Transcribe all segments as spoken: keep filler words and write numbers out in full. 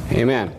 Amen.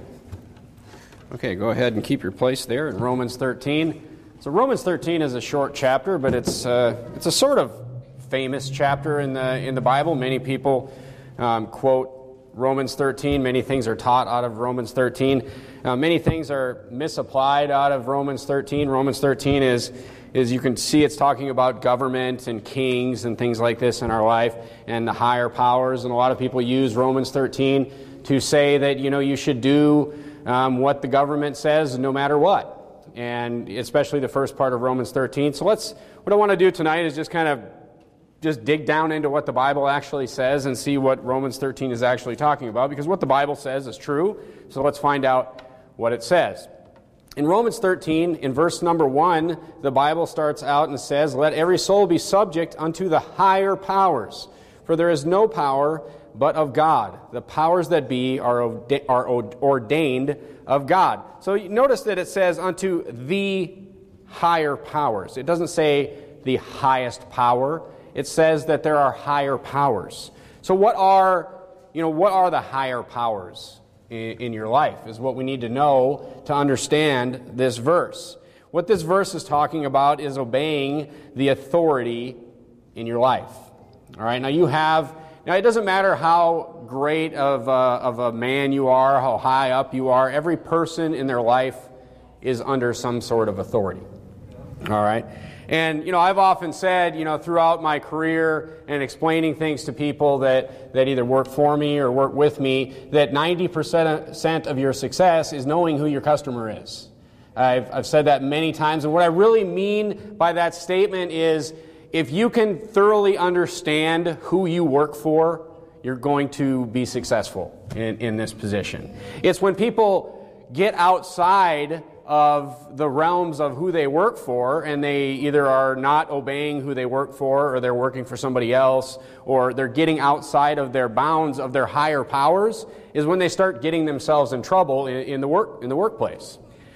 Okay, go ahead and keep your place there in Romans thirteen. So Romans thirteen is a short chapter, but it's uh, it's a sort of famous chapter in the in the Bible. Many people um, quote Romans thirteen. Many things are taught out of Romans thirteen. Uh, many things are misapplied out of Romans thirteen. Romans thirteen is, is you can see it's talking about government and kings and things like this in our life and the higher powers. And a lot of people use Romans thirteen to say that, you know, you should do um, what the government says no matter what. And especially the first part of Romans thirteen. So let's, what I want to do tonight is just kind of just dig down into what the Bible actually says and see what Romans thirteen is actually talking about, because what the Bible says is true. So let's find out what it says. In Romans thirteen, in verse number one, the Bible starts out and says, "Let every soul be subject unto the higher powers, for there is no power but of God. The powers that be are, are ordained of God." So you notice that it says unto the higher powers. It doesn't say the highest power. It says that there are higher powers. So what are, you know, what are the higher powers in, in your life is what we need to know to understand this verse. What this verse is talking about is obeying the authority in your life. All right, now you have Now, it doesn't matter how great of a, of a man you are, how high up you are. Every person in their life is under some sort of authority. All right? And, you know, I've often said, you know, throughout my career and explaining things to people that, that either work for me or work with me, that ninety percent of your success is knowing who your customer is. I've, I've said that many times. And what I really mean by that statement is, if you can thoroughly understand who you work for, you're going to be successful in, in this position. It's when people get outside of the realms of who they work for, and they either are not obeying who they work for, or they're working for somebody else, or they're getting outside of their bounds of their higher powers, is when they start getting themselves in trouble in, in the work in the workplace.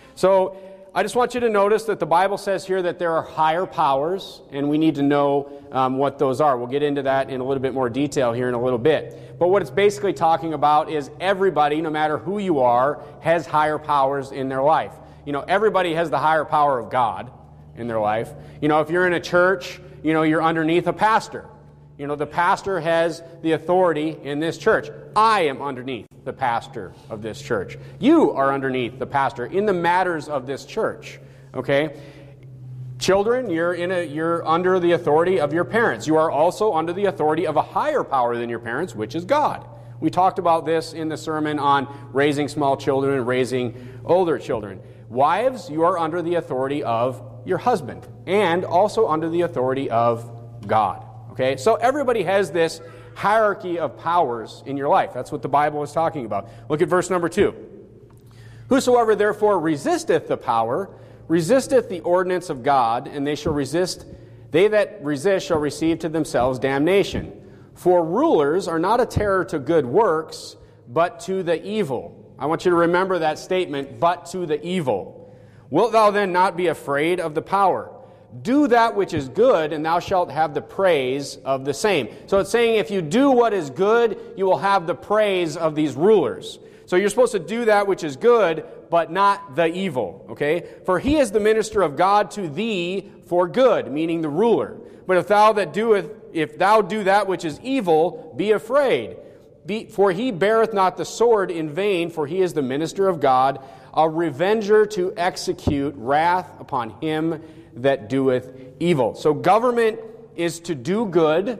So I just want you to notice that the Bible says here that there are higher powers, and we need to know um, what those are. We'll get into that in a little bit more detail here in a little bit. But what it's basically talking about is everybody, no matter who you are, has higher powers in their life. You know, everybody has the higher power of God in their life. You know, if you're in a church, you know, you're underneath a pastor. You know, the pastor has the authority in this church. I am underneath the pastor of this church. You are underneath the pastor in the matters of this church. Okay? Children, you're in a you're under the authority of your parents. You are also under the authority of a higher power than your parents, which is God. We talked about this in the sermon on raising small children and raising older children. Wives, you are under the authority of your husband, and also under the authority of God. Okay, so everybody has this hierarchy of powers in your life. That's what the Bible is talking about. Look at verse number two. "Whosoever therefore resisteth the power, resisteth the ordinance of God, and they shall resist, they that resist shall receive to themselves damnation. For rulers are not a terror to good works, but to the evil." I want you to remember that statement, "but to the evil. Wilt thou then not be afraid of the power? Do that which is good, and thou shalt have the praise of the same." So it's saying if you do what is good, you will have the praise of these rulers. So you're supposed to do that which is good, but not the evil. Okay? "For he is the minister of God to thee for good," meaning the ruler. "But if thou that doeth, if thou do that which is evil, be afraid. Be, for he beareth not the sword in vain, for he is the minister of God, a revenger to execute wrath upon him that doeth evil." So government is to do good,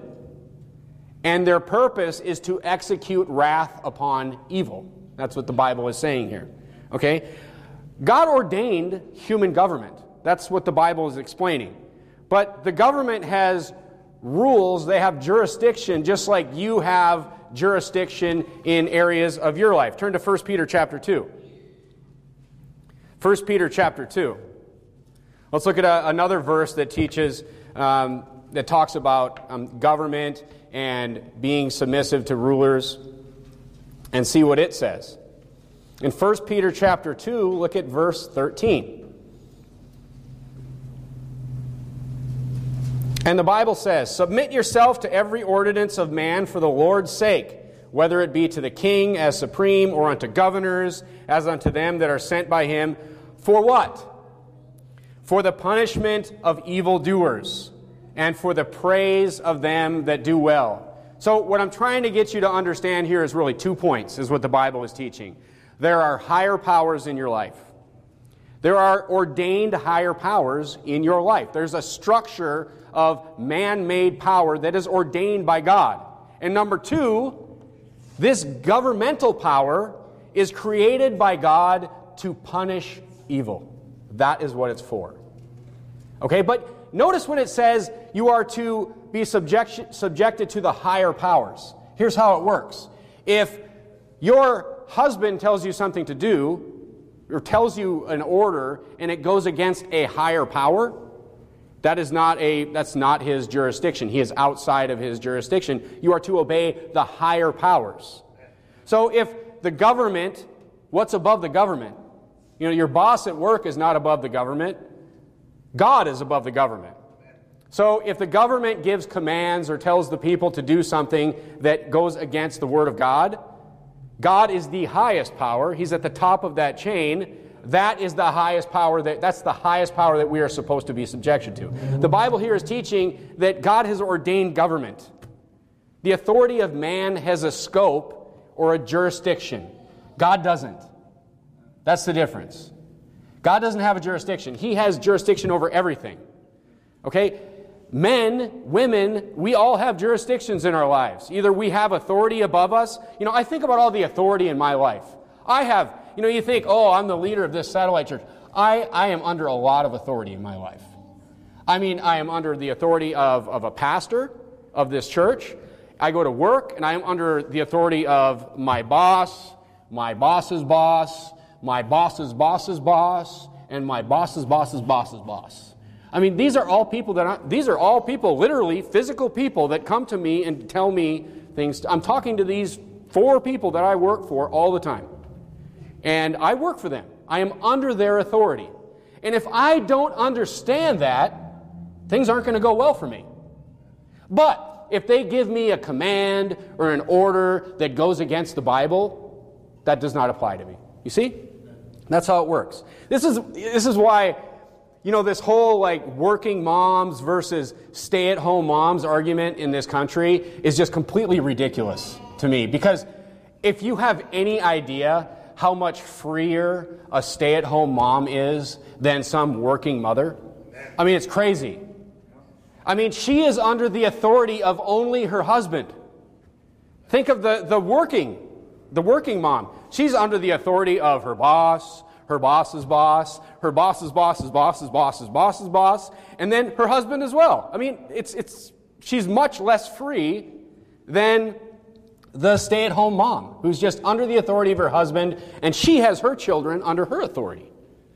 and their purpose is to execute wrath upon evil. That's what the Bible is saying here. Okay? God ordained human government. That's what the Bible is explaining. But the government has rules, they have jurisdiction, just like you have jurisdiction in areas of your life. Turn to First Peter chapter two. First Peter chapter two. Let's look at a, another verse that teaches, um, that talks about um, government and being submissive to rulers, and see what it says. In First Peter chapter two, look at verse thirteen. "And the Bible says, Submit yourself to every ordinance of man for the Lord's sake, whether it be to the king as supreme, or unto governors, as unto them that are sent by him. For what? For the punishment of evildoers, and for the praise of them that do well. So what I'm trying to get you to understand here is really two points, is what the Bible is teaching. There are higher powers in your life. There are ordained higher powers in your life. There's a structure of man-made power that is ordained by God. And number two, this governmental power is created by God to punish evil. That is what it's for. Okay, but notice when it says you are to be subject, subjected to the higher powers. Here's how it works. If your husband tells you something to do, or tells you an order, and it goes against a higher power, that is not a, that's not his jurisdiction. He is outside of his jurisdiction. You are to obey the higher powers. So if the government, what's above the government? You know, your boss at work is not above the government. God is above the government. So if the government gives commands or tells the people to do something that goes against the Word of God, God is the highest power. He's at the top of that chain. That is the highest power, that, that's the highest power that we are supposed to be subjected to. The Bible here is teaching that God has ordained government. The authority of man has a scope or a jurisdiction. God doesn't. That's the difference. God doesn't have a jurisdiction. He has jurisdiction over everything. Okay? Men, women, we all have jurisdictions in our lives. Either we have authority above us. You know, I think about all the authority in my life. I have, you know, you think, oh, I'm the leader of this satellite church. I, I am under a lot of authority in my life. I mean, I am under the authority of, of a pastor of this church. I go to work, and I am under the authority of my boss, my boss's boss, my boss's boss's boss, and my boss's boss's boss's boss. I mean, these are all people that I, these are all people, literally physical people that come to me and tell me things. I'm talking to these four people that I work for all the time. And I work for them. I am under their authority. And if I don't understand that, things aren't going to go well for me. But if they give me a command or an order that goes against the Bible, that does not apply to me. You see? That's how it works. This is this is why, you know, this whole like working moms versus stay-at-home moms argument in this country is just completely ridiculous to me. Because if you have any idea how much freer a stay-at-home mom is than some working mother, I mean, it's crazy. I mean, she is under the authority of only her husband. Think of the, the working, the working mom. She's under the authority of her boss, her boss's boss, her boss's boss's boss's boss's boss's boss, and then her husband as well. I mean, it's it's she's much less free than the stay-at-home mom, who's just under the authority of her husband, and she has her children under her authority.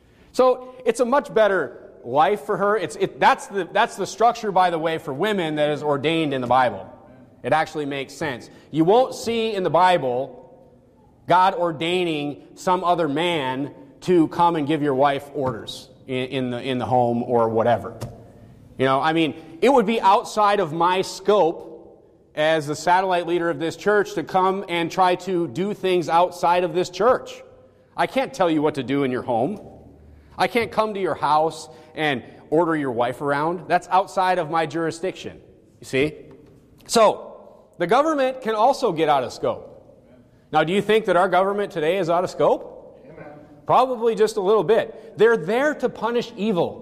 So it's a much better life for her. It's it that's the that's the structure, by the way, for women that is ordained in the Bible. It actually makes sense. You won't see in the Bible God ordaining some other man to come and give your wife orders in, in the in the home or whatever. You know, I mean, it would be outside of my scope as the satellite leader of this church to come and try to do things outside of this church. I can't tell you what to do in your home. I can't come to your house and order your wife around. That's outside of my jurisdiction. You see? So, the government can also get out of scope. Now, do you think that our government today is out of scope? Amen. Probably just a little bit. They're there to punish evil.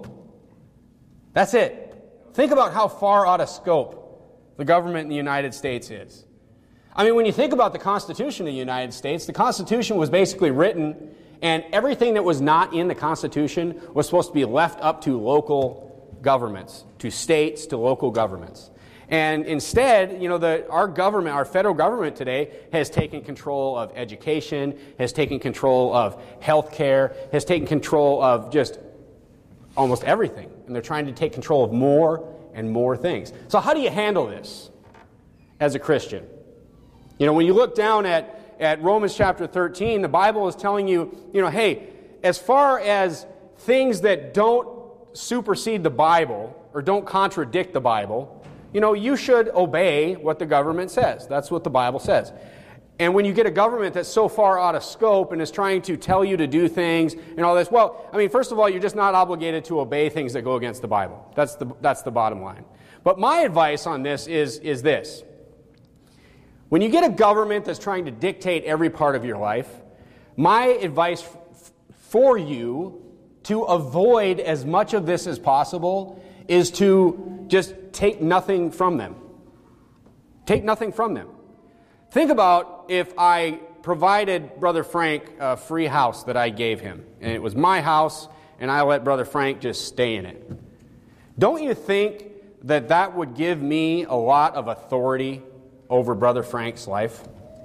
That's it. Think about how far out of scope the government in the United States is. I mean, when you think about the Constitution of the United States, the Constitution was basically written, and everything that was not in the Constitution was supposed to be left up to local governments, to states, to local governments. And instead, you know, the, our government, our federal government today has taken control of education, has taken control of health care, has taken control of just almost everything. And they're trying to take control of more and more things. So how do you handle this as a Christian? You know, when you look down at, at Romans chapter thirteen, the Bible is telling you, you know, hey, as far as things that don't supersede the Bible or don't contradict the Bible, you know, you should obey what the government says. That's what the Bible says. And when you get a government that's so far out of scope and is trying to tell you to do things and all this, well, I mean, first of all, you're just not obligated to obey things that go against the Bible. That's the, that's the bottom line. But my advice on this is, is this. When you get a government that's trying to dictate every part of your life, my advice f- for you to avoid as much of this as possible is to just take nothing from them. Take nothing from them. Think about if I provided Brother Frank a free house that I gave him, and it was my house, and I let Brother Frank just stay in it. Don't you think that that would give me a lot of authority over Brother Frank's life?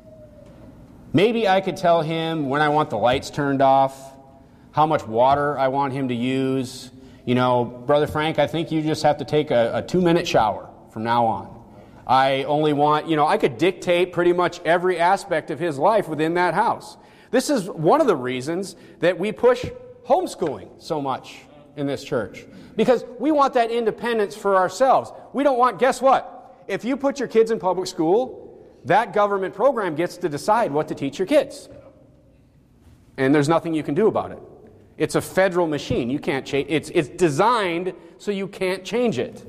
Maybe I could tell him when I want the lights turned off, how much water I want him to use. You know, Brother Frank, I think you just have to take a, a two-minute shower from now on. I only want, you know, I could dictate pretty much every aspect of his life within that house. This is one of the reasons that we push homeschooling so much in this church. Because we want that independence for ourselves. We don't want, guess what? If you put your kids in public school, that government program gets to decide what to teach your kids. And there's nothing you can do about it. It's a federal machine. You can't change it's it's designed so you can't change it.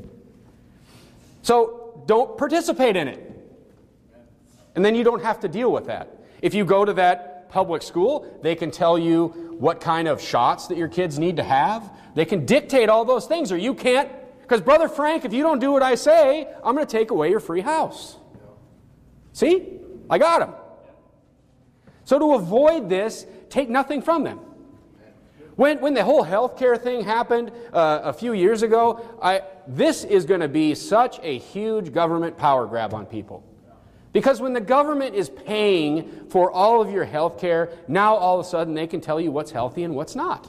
So don't participate in it. And then you don't have to deal with that. If you go to that public school, they can tell you what kind of shots that your kids need to have. They can dictate all those things, or you can't. Because, Brother Frank, if you don't do what I say, I'm going to take away your free house. See? I got him. So to avoid this, take nothing from them. When when the whole healthcare thing happened uh, a few years ago, I, this is going to be such a huge government power grab on people. Because when the government is paying for all of your healthcare, now all of a sudden they can tell you what's healthy and what's not.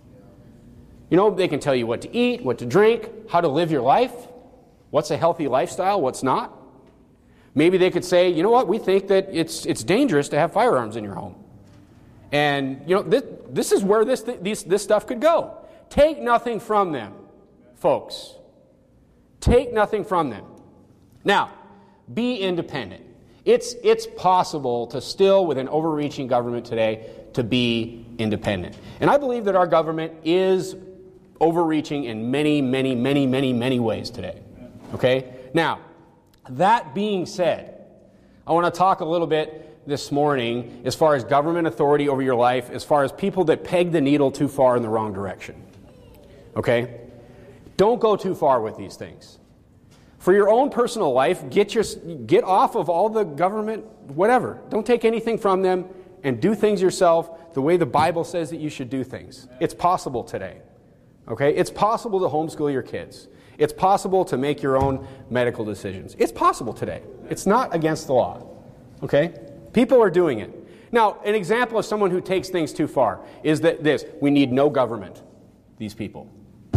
You know, they can tell you what to eat, what to drink, how to live your life, what's a healthy lifestyle, what's not. Maybe they could say, you know what, we think that it's it's dangerous to have firearms in your home. And, you know, this, this is where this, this, this stuff could go. Take nothing from them, folks. Take nothing from them. Now, be independent. It's, it's possible to still, with an overreaching government today, to be independent. And I believe that our government is overreaching in many, many, many, many, many ways today. Okay? Now, that being said, I want to talk a little bit this morning as far as government authority over your life, as far as people that peg the needle too far in the wrong direction. Okay? Don't go too far with these things. For your own personal life, get your get off of all the government, whatever. Don't take anything from them and do things yourself the way the Bible says that you should do things. It's possible today. Okay? It's possible to homeschool your kids. It's possible to make your own medical decisions. It's possible today. It's not against the law. Okay? People are doing it. Now, an example of someone who takes things too far is that this, we need no government, these people.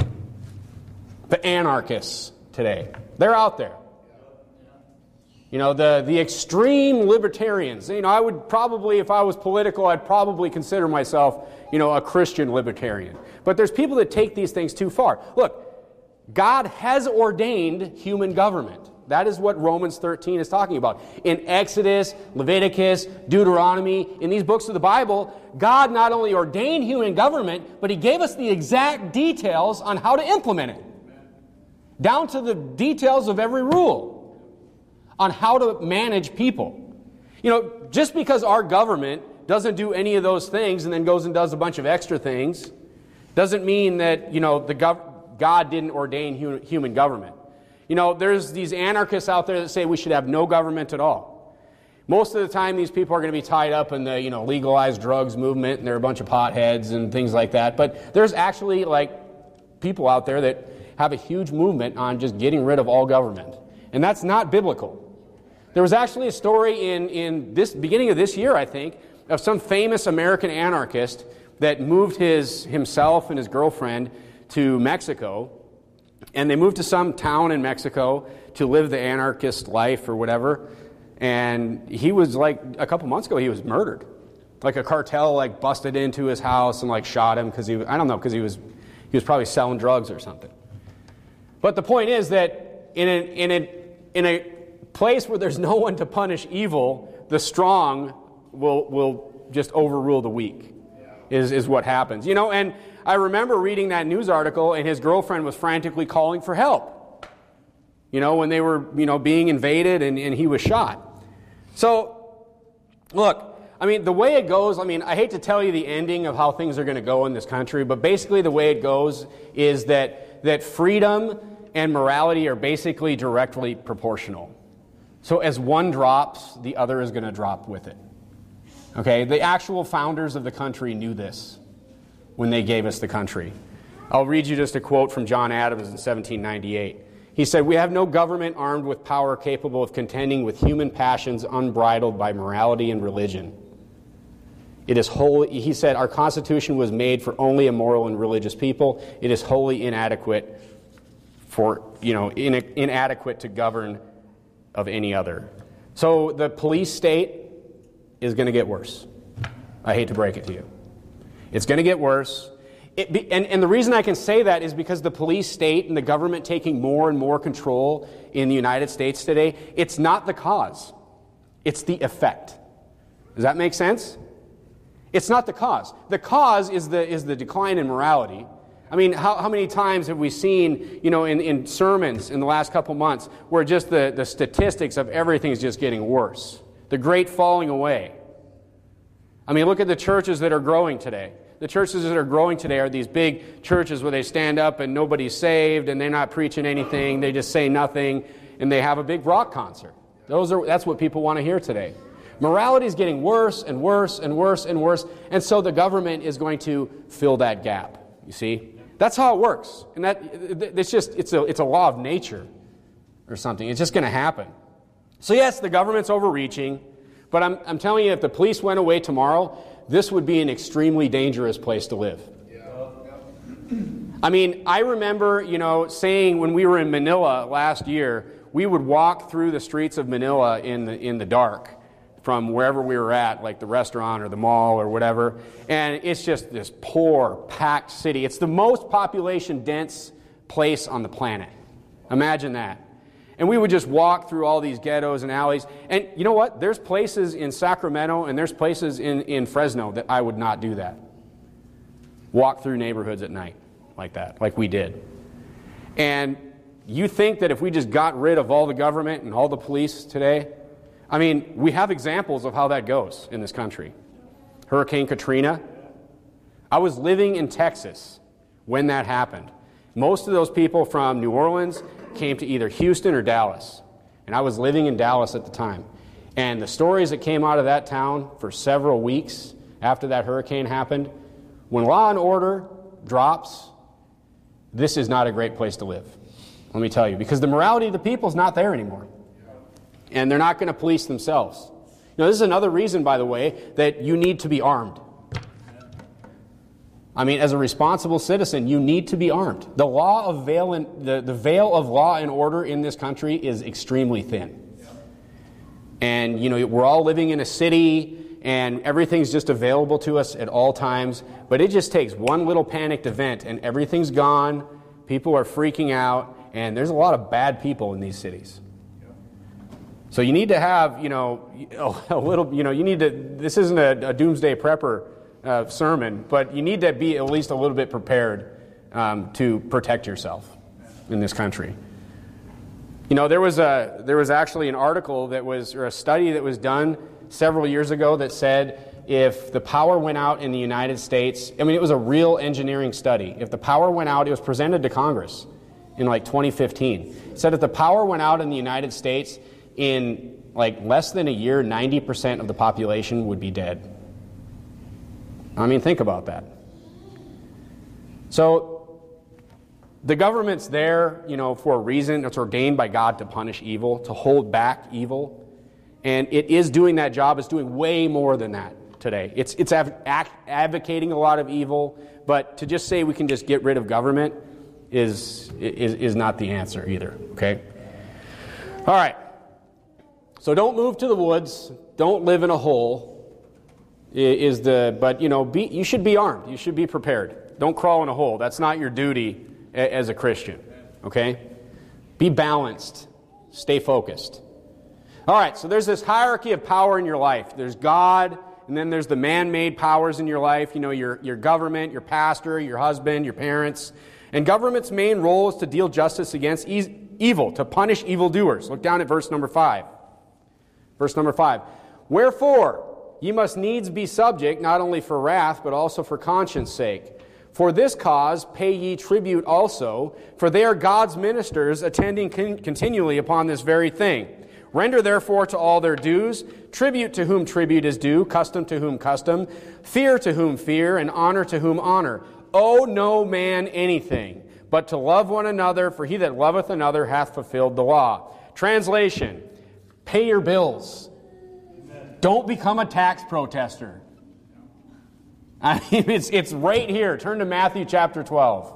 The anarchists today, they're out there. You know, the, the extreme libertarians. You know, I would probably, if I was political, I'd probably consider myself, you know, a Christian libertarian. But there's people that take these things too far. Look, God has ordained human government. That is what Romans thirteen is talking about. In Exodus, Leviticus, Deuteronomy, in these books of the Bible, God not only ordained human government, but He gave us the exact details on how to implement it. Down to the details of every rule on how to manage people. You know, just because our government doesn't do any of those things and then goes and does a bunch of extra things, doesn't mean that, you know, the gov- God didn't ordain hu- human government. You know, there's these anarchists out there that say we should have no government at all. Most of the time, these people are going to be tied up in the, you know, legalized drugs movement, and they're a bunch of potheads and things like that. But there's actually, like, people out there that have a huge movement on just getting rid of all government. And that's not biblical. There was actually a story in, in this beginning of this year, I think, of some famous American anarchist that moved his himself and his girlfriend to Mexico. And they moved to some town in Mexico to live the anarchist life or whatever. And he was like, a couple months ago, he was murdered. Like a cartel like busted into his house and like shot him because he, I don't know, because he was he was probably selling drugs or something. But the point is that in a, in a, in a place where there's no one to punish evil, the strong will will just overrule the weak, is, is what happens. You know, and I remember reading that news article, and his girlfriend was frantically calling for help, you know, when they were, you know, being invaded and, and he was shot. So, look, I mean, the way it goes, I mean, I hate to tell you the ending of how things are going to go in this country, but basically the way it goes is that that freedom and morality are basically directly proportional. So as one drops, the other is going to drop with it. Okay, the actual founders of the country knew this when they gave us the country. I'll read you just a quote from John Adams in seventeen ninety-eight. He said, "We have no government armed with power capable of contending with human passions unbridled by morality and religion. It is wholly," he said, "our Constitution was made for only a moral and religious people. It is wholly inadequate for, you know, in, inadequate to govern of any other." So the police state is going to get worse. I hate to break it to you. It's going to get worse. It be, and, and the reason I can say that is because the police state and the government taking more and more control in the United States today, it's not the cause. It's the effect. Does that make sense? It's not the cause. The cause is the is the decline in morality. I mean, how, how many times have we seen, you know, in, in sermons in the last couple months where just the, the statistics of everything is just getting worse? The great falling away. I mean, look at the churches that are growing today. The churches that are growing today are these big churches where they stand up and nobody's saved and they're not preaching anything. They just say nothing and they have a big rock concert. Those are that's what people want to hear today. Morality is getting worse and worse and worse and worse, and so the government is going to fill that gap. You see? That's how it works. And that it's just it's a it's a law of nature or something. It's just going to happen. So yes, the government's overreaching, but I'm I'm telling you, if the police went away tomorrow, this would be an extremely dangerous place to live. I mean, I remember, you know, saying when we were in Manila last year, we would walk through the streets of Manila in the in the dark from wherever we were at, like the restaurant or the mall or whatever, and it's just this poor, packed city. It's the most population-dense place on the planet. Imagine that. And we would just walk through all these ghettos and alleys. And you know what? There's places in Sacramento and there's places in, in Fresno that I would not do that. Walk through neighborhoods at night like that, like we did. And you think that if we just got rid of all the government and all the police today, I mean, we have examples of how that goes in this country. Hurricane Katrina. I was living in Texas when that happened. Most of those people from New Orleans came to either Houston or Dallas. And I was living in Dallas at the time. And the stories that came out of that town for several weeks after that hurricane happened, when law and order drops, this is not a great place to live. Let me tell you. Because the morality of the people is not there anymore. And they're not going to police themselves. You know, this is another reason, by the way, that you need to be armed. I mean, as a responsible citizen, you need to be armed. The law of veil and the, the veil of law and order in this country is extremely thin. And, you know, we're all living in a city and everything's just available to us at all times. But it just takes one little panicked event and everything's gone. People are freaking out. And there's a lot of bad people in these cities. So you need to have, you know, a little, you know, you need to, this isn't a, a doomsday prepper uh, sermon, but you need to be at least a little bit prepared um, to protect yourself in this country. You know, there was a, there was actually an article that was, or a study that was done several years ago that said if the power went out in the United States, I mean, it was a real engineering study. If the power went out, it was presented to Congress in like twenty fifteen. It said if the power went out in the United States, in like less than a year, ninety percent of the population would be dead. I mean, think about that. So the government's there, you know, for a reason. It's ordained by God to punish evil, to hold back evil. And it is doing that job. It's doing way more than that today. It's it's av- act, advocating a lot of evil, but to just say we can just get rid of government is is, is not the answer either, okay? All right. So don't move to the woods. Don't live in a hole. Is the but you know be you should be armed. You should be prepared. Don't crawl in a hole. That's not your duty as a Christian. Okay? Be balanced. Stay focused. All right, so there's this hierarchy of power in your life. There's God, and then there's the man-made powers in your life. You know, your, your government, your pastor, your husband, your parents. And government's main role is to deal justice against e- evil, to punish evildoers. Look down at verse number five. Verse number five. Wherefore, ye must needs be subject, not only for wrath, but also for conscience sake. For this cause pay ye tribute also, for they are God's ministers, attending con- continually upon this very thing. Render therefore to all their dues, tribute to whom tribute is due, custom to whom custom, fear to whom fear, and honor to whom honor. Owe no man anything, but to love one another, for he that loveth another hath fulfilled the law. Translation, pay your bills. Amen. Don't become a tax protester. I mean, it's, it's right here. Turn to Matthew chapter twelve.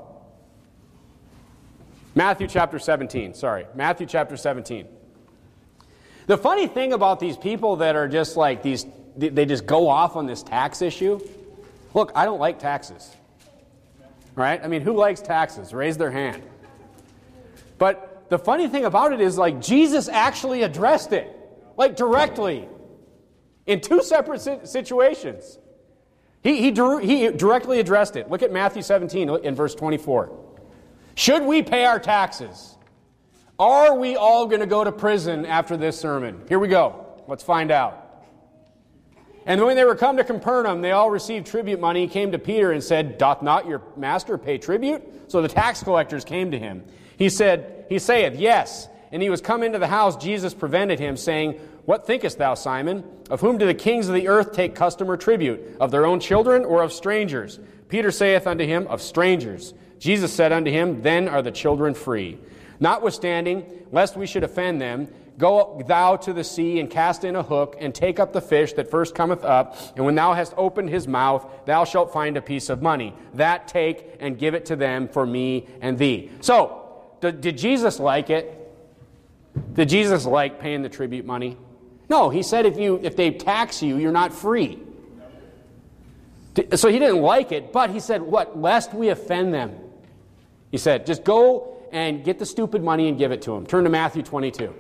Matthew chapter seventeen, sorry. Matthew chapter seventeen. The funny thing about these people that are just like these, they just go off on this tax issue. Look, I don't like taxes. Right? I mean, who likes taxes? Raise their hand. But the funny thing about it is, like, Jesus actually addressed it, like, directly, in two separate situations. He, he, he directly addressed it. Look at Matthew seventeen in verse twenty-four. Should we pay our taxes? Are we all going to go to prison after this sermon? Here we go. Let's find out. And when they were come to Capernaum, they all received tribute money, came to Peter and said, Doth not your master pay tribute? So the tax collectors came to him. He said, He saith, Yes. And he was come into the house. Jesus prevented him, saying, What thinkest thou, Simon? Of whom do the kings of the earth take custom or tribute? Of their own children or of strangers? Peter saith unto him, Of strangers. Jesus said unto him, Then are the children free. Notwithstanding, lest we should offend them, go thou to the sea and cast in a hook and take up the fish that first cometh up, and when thou hast opened his mouth, thou shalt find a piece of money. That take and give it to them for me and thee. So, did Jesus like it? Did Jesus like paying the tribute money? No, he said if you if they tax you, you're not free. So he didn't like it, but he said, what? Lest we offend them. He said, just go and get the stupid money and give it to them. Turn to Matthew twenty-two.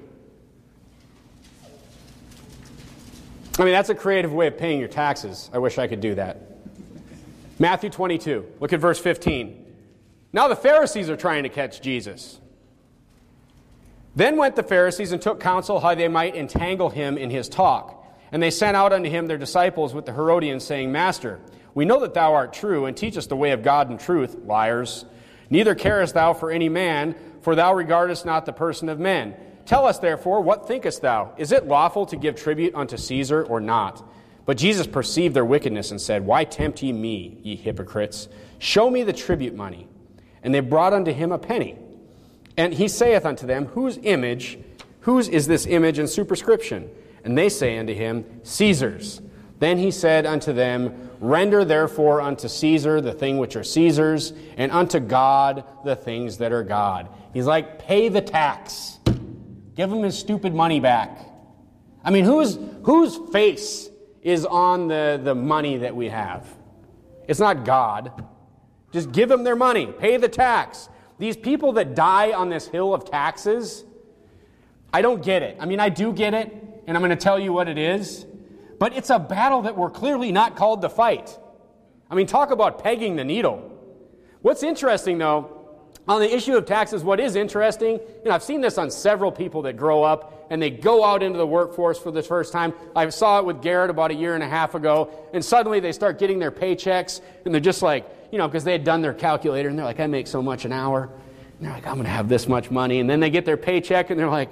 I mean, that's a creative way of paying your taxes. I wish I could do that. Matthew twenty-two. Look at verse fifteen. Now the Pharisees are trying to catch Jesus. Then went the Pharisees and took counsel how they might entangle him in his talk. And they sent out unto him their disciples with the Herodians, saying, Master, we know that thou art true, and teachest the way of God in truth, liars. Neither carest thou for any man, for thou regardest not the person of men. Tell us, therefore, what thinkest thou? Is it lawful to give tribute unto Caesar or not? But Jesus perceived their wickedness and said, Why tempt ye me, ye hypocrites? Show me the tribute money. And they brought unto him a penny. And he saith unto them, Whose image, whose is this image and superscription? And they say unto him, Caesar's. Then he said unto them, Render therefore unto Caesar the thing which are Caesar's, and unto God the things that are God. He's like, pay the tax. Give him his stupid money back. I mean, whose whose face is on the, the money that we have? It's not God. Just give them their money. Pay the tax. These people that die on this hill of taxes, I don't get it. I mean, I do get it, and I'm going to tell you what it is. But it's a battle that we're clearly not called to fight. I mean, talk about pegging the needle. What's interesting, though, on the issue of taxes, what is interesting, you know, I've seen this on several people that grow up and they go out into the workforce for the first time. I saw it with Garrett about a year and a half ago, and suddenly they start getting their paychecks, and they're just like, you know, because they had done their calculator, and they're like, I make so much an hour. And they're like, I'm going to have this much money. And then they get their paycheck, and they're like,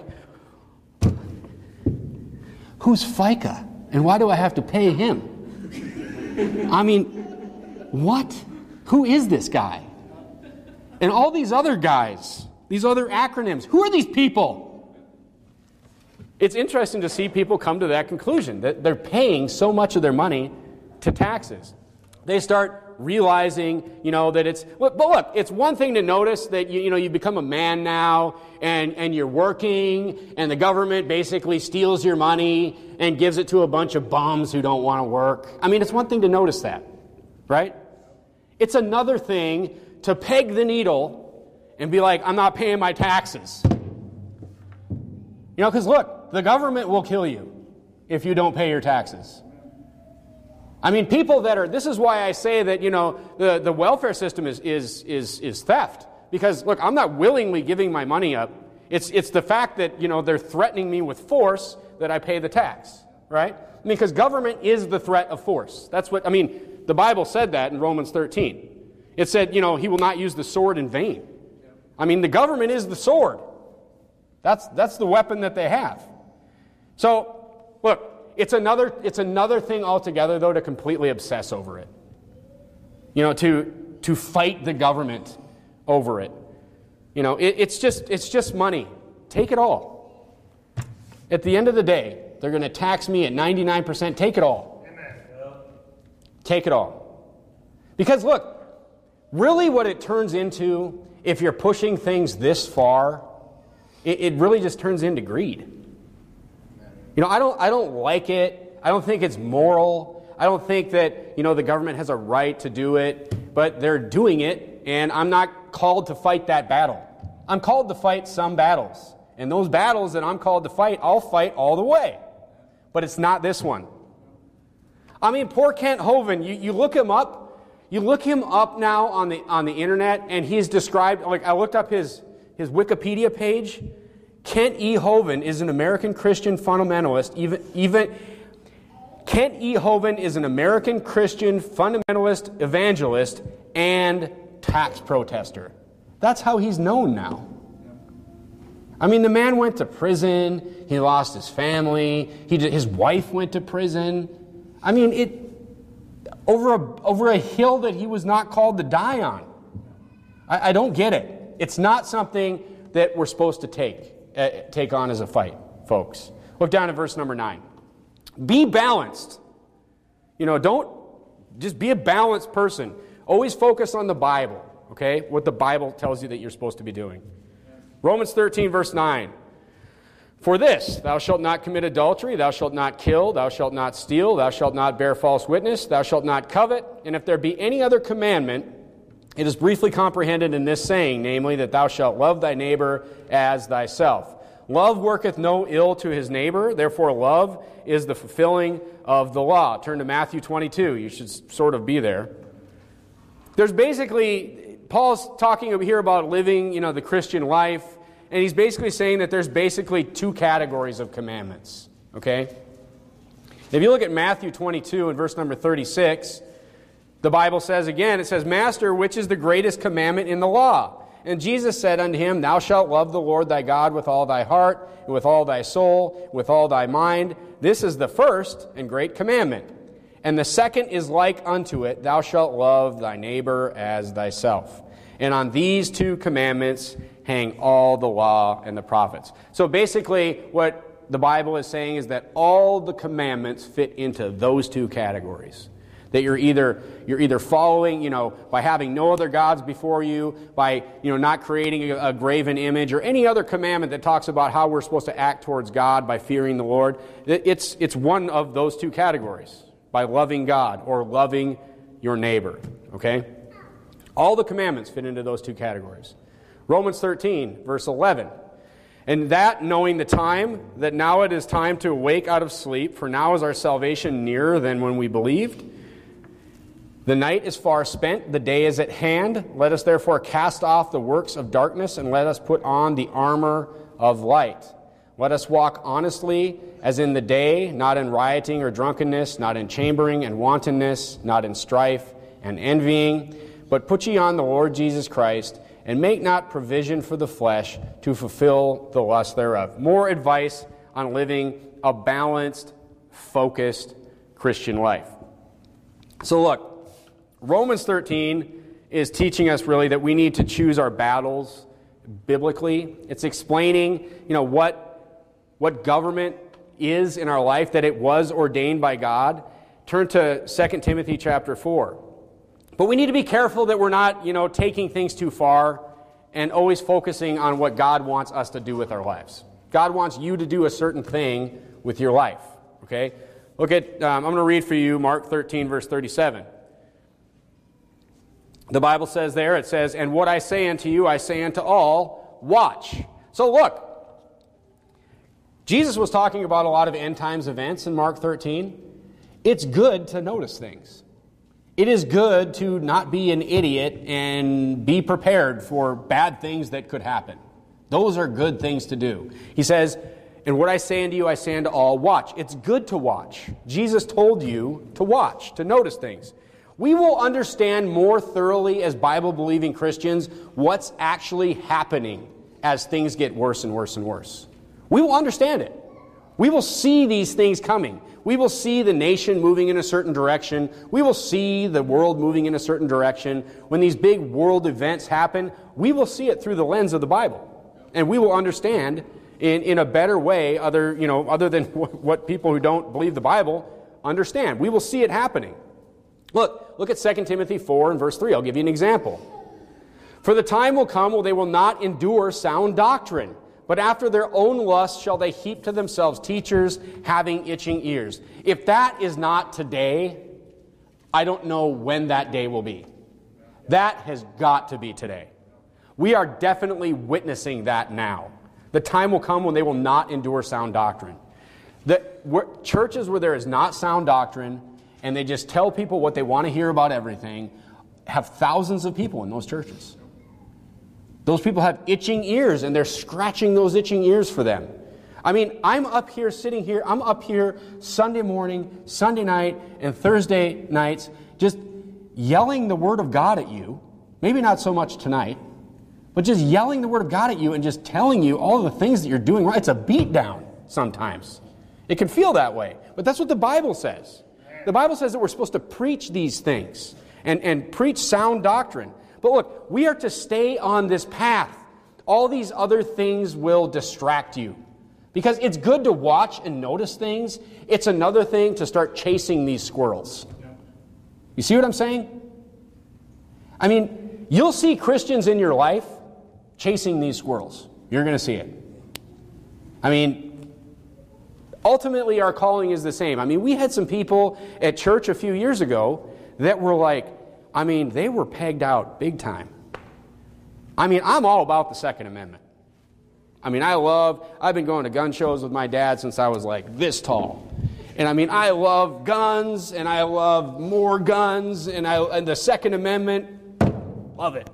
who's FICA? And why do I have to pay him? I mean, what? Who is this guy? And all these other guys, these other acronyms, who are these people? It's interesting to see people come to that conclusion, that they're paying so much of their money to taxes. They start realizing, you know, that it's, but look, it's one thing to notice that, you, you know, you become a man now and, and you're working and the government basically steals your money and gives it to a bunch of bums who don't want to work. I mean, it's one thing to notice that, right? It's another thing to peg the needle and be like, I'm not paying my taxes. You know, because look, the government will kill you if you don't pay your taxes. I mean, people that are, this is why I say that, you know, the, the welfare system is, is, is, is theft. Because, look, I'm not willingly giving my money up. It's, it's the fact that, you know, they're threatening me with force that I pay the tax, right? I mean, because government is the threat of force. That's what, I mean, the Bible said that in Romans thirteen. It said, you know, he will not use the sword in vain. I mean, the government is the sword. That's, that's the weapon that they have. So, look, it's another, it's another thing altogether, though, to completely obsess over it. You know, to, to fight the government over it. You know, it, it's just, it's just money. Take it all. At the end of the day, they're going to tax me at ninety-nine percent. Take it all. Amen. Take it all. Because, look, really what it turns into, if you're pushing things this far, it, it really just turns into greed. You know, I don't, I don't like it. I don't think it's moral. I don't think that, you know, the government has a right to do it, but they're doing it, and I'm not called to fight that battle. I'm called to fight some battles. And those battles that I'm called to fight, I'll fight all the way. But it's not this one. I mean, poor Kent Hovind, you, you look him up, you look him up now on the on the internet, and he's described, like I looked up his, his Wikipedia page. Kent E. Hovind is an American Christian fundamentalist, even, even Kent E. Hovind is an American Christian fundamentalist evangelist and tax protester. That's how he's known now. I mean, the man went to prison. He lost his family. He did, his wife went to prison. I mean, it over a over a hill that he was not called to die on. I, I don't get it. It's not something that we're supposed to take uh, take on as a fight, folks. Look down at verse number nine. Be balanced. You know, don't just be a balanced person. Always focus on the Bible. Okay, what the Bible tells you that you're supposed to be doing. Romans thirteen, verse nine. For this, thou shalt not commit adultery, thou shalt not kill, thou shalt not steal, thou shalt not bear false witness, thou shalt not covet, and if there be any other commandment, it is briefly comprehended in this saying, namely, that thou shalt love thy neighbor as thyself. Love worketh no ill to his neighbor, therefore love is the fulfilling of the law. Turn to Matthew twenty-two, you should sort of be there. There's basically, Paul's talking here about living, you know, the Christian life, and he's basically saying that there's basically two categories of commandments, okay? If you look at Matthew twenty-two and verse number thirty-six, the Bible says again, it says, Master, which is the greatest commandment in the law? And Jesus said unto him, Thou shalt love the Lord thy God with all thy heart, and with all thy soul, with all thy mind. This is the first and great commandment. And the second is like unto it, Thou shalt love thy neighbor as thyself. And on these two commandments hang all the law and the prophets. So basically what the Bible is saying is that all the commandments fit into those two categories. That you're either you're either following, you know, by having no other gods before you, by, you know, not creating a, a graven image, or any other commandment that talks about how we're supposed to act towards God by fearing the Lord. It's it's one of those two categories. By loving God or loving your neighbor. Okay? All the commandments fit into those two categories. Romans thirteen, verse eleven. And that, knowing the time, that now it is time to awake out of sleep, for now is our salvation nearer than when we believed. The night is far spent, the day is at hand. Let us therefore cast off the works of darkness, and let us put on the armor of light. Let us walk honestly as in the day, not in rioting or drunkenness, not in chambering and wantonness, not in strife and envying, but put ye on the Lord Jesus Christ, and make not provision for the flesh to fulfill the lust thereof. More advice on living a balanced, focused Christian life. So look, Romans thirteen is teaching us really that we need to choose our battles biblically. It's explaining, you know, what what government is in our life, that it was ordained by God. Turn to Second Timothy chapter four. But we need to be careful that we're not, you know, taking things too far and always focusing on what God wants us to do with our lives. God wants you to do a certain thing with your life, okay? Look at, um, I'm going to read for you Mark thirteen, verse thirty-seven. The Bible says there, it says, And what I say unto you, I say unto all, watch. So look, Jesus was talking about a lot of end times events in Mark thirteen. It's good to notice things. It is good to not be an idiot and be prepared for bad things that could happen. Those are good things to do. He says, and what I say unto you, I say unto all, watch. It's good to watch. Jesus told you to watch, to notice things. We will understand more thoroughly as Bible-believing Christians what's actually happening as things get worse and worse and worse. We will understand it. We will see these things coming. We will see the nation moving in a certain direction. We will see the world moving in a certain direction. When these big world events happen, we will see it through the lens of the Bible. And we will understand in, in a better way, other, you know, other than what people who don't believe the Bible understand. We will see it happening. Look, look at Second Timothy four and verse three. I'll give you an example. For the time will come when they will not endure sound doctrine, but after their own lust shall they heap to themselves teachers having itching ears. If that is not today, I don't know when that day will be. That has got to be today. We are definitely witnessing that now. The time will come when they will not endure sound doctrine. The where, churches where there is not sound doctrine and they just tell people what they want to hear about everything have thousands of people in those churches. Those people have itching ears, and they're scratching those itching ears for them. I mean, I'm up here, sitting here, I'm up here Sunday morning, Sunday night, and Thursday nights, just yelling the Word of God at you. Maybe not so much tonight, but just yelling the Word of God at you and just telling you all the things that you're doing right. It's a beat down sometimes. It can feel that way, but that's what the Bible says. The Bible says that we're supposed to preach these things and, and preach sound doctrine. But look, we are to stay on this path. All these other things will distract you. Because it's good to watch and notice things. It's another thing to start chasing these squirrels. You see what I'm saying? I mean, you'll see Christians in your life chasing these squirrels. You're going to see it. I mean, ultimately our calling is the same. I mean, we had some people at church a few years ago that were like, I mean, they were pegged out big time. I mean, I'm all about the Second Amendment. I mean, I love, I've been going to gun shows with my dad since I was like this tall. And I mean, I love guns, and I love more guns, and, I, and the Second Amendment, love it.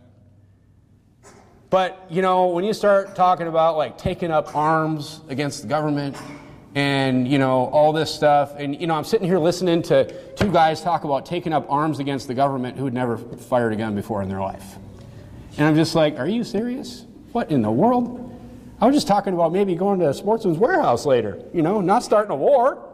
But, you know, when you start talking about like taking up arms against the government, and, you know, all this stuff. And, you know, I'm sitting here listening to two guys talk about taking up arms against the government who had never fired a gun before in their life. And I'm just like, are you serious? What in the world? I was just talking about maybe going to a Sportsman's Warehouse later, you know, not starting a war.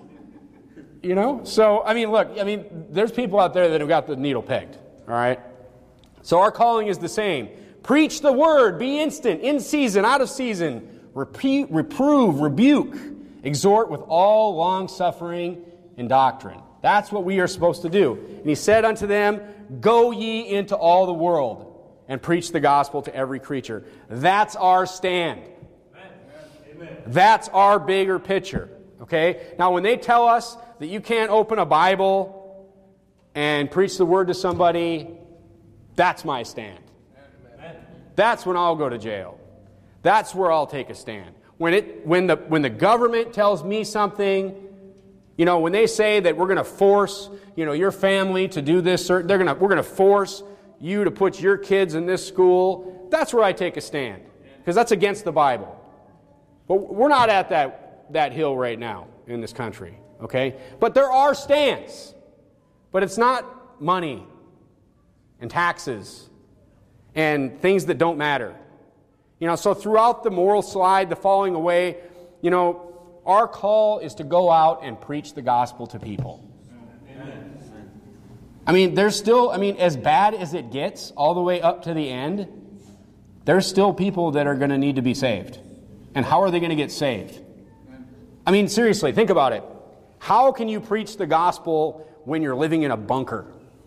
You know? So, I mean, look, I mean, there's people out there that have got the needle pegged, all right? So our calling is the same. Preach the word, be instant, in season, out of season, repeat, reprove, rebuke, exhort with all long-suffering and doctrine. That's what we are supposed to do. And he said unto them, go ye into all the world and preach the gospel to every creature. That's our stand. Amen. That's our bigger picture. Okay? Now, when they tell us that you can't open a Bible and preach the word to somebody, that's my stand. Amen. That's when I'll go to jail. That's where I'll take a stand. When it when the when the government tells me something, you know, when they say that we're going to force, you know, your family to do this, or they're going to we're going to force you to put your kids in this school, that's where I take a stand, because that's against the Bible. But we're not at that that hill right now in this country, okay? But there are stands. But it's not money and taxes and things that don't matter. You know, so throughout the moral slide, the falling away, you know, our call is to go out and preach the gospel to people. Amen. I mean, there's still, I mean, as bad as it gets all the way up to the end, there's still people that are going to need to be saved. And how are they going to get saved? I mean, seriously, think about it. How can you preach the gospel when you're living in a bunker?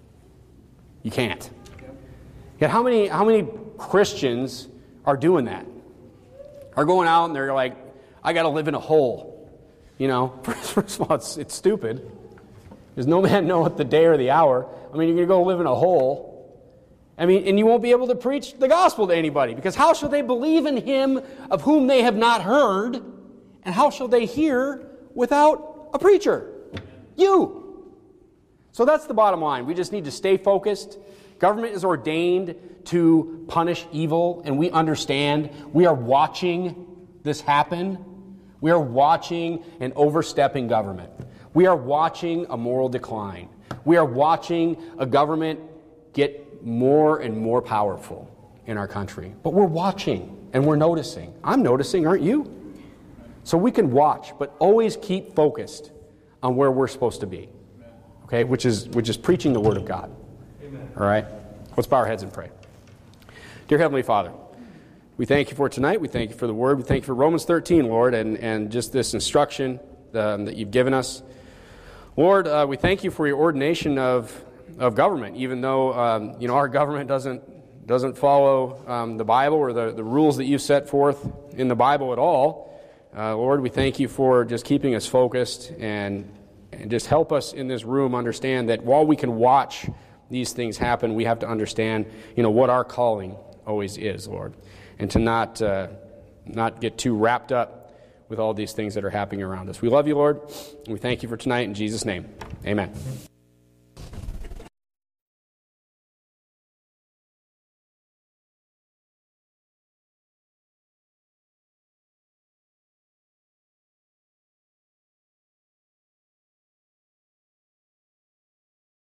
You can't. Yet how many, how many Christians are doing that? Are going out and they're like, I got to live in a hole. You know, first of all, it's, it's stupid. There's no man knoweth the day or the hour. I mean, you're going to go live in a hole. I mean, and you won't be able to preach the gospel to anybody, because how shall they believe in him of whom they have not heard, And how shall they hear without a preacher? You. So that's the bottom line. We just need to stay focused. Government is ordained to punish evil, and we understand. We are watching this happen. We are watching an overstepping government. We are watching a moral decline. We are watching a government get more and more powerful in our country. But we're watching and we're noticing. I'm noticing, aren't you? So we can watch, but always keep focused on where we're supposed to be. Okay, which is which is preaching the Word of God. Amen. All right? Let's bow our heads and pray. Dear Heavenly Father, we thank you for tonight. We thank you for the Word. We thank you for Romans thirteen, Lord, and, and just this instruction um, that you've given us. Lord, uh, we thank you for your ordination of of government, even though um, you know our government doesn't doesn't follow um, the Bible or the, the rules that you've set forth in the Bible at all. Uh, Lord, we thank you for just keeping us focused and and just help us in this room understand that while we can watch these things happen, we have to understand, you know, what our calling always is, Lord, and to not uh, not get too wrapped up with all these things that are happening around us. We love you, Lord, and we thank you for tonight in Jesus' name. Amen.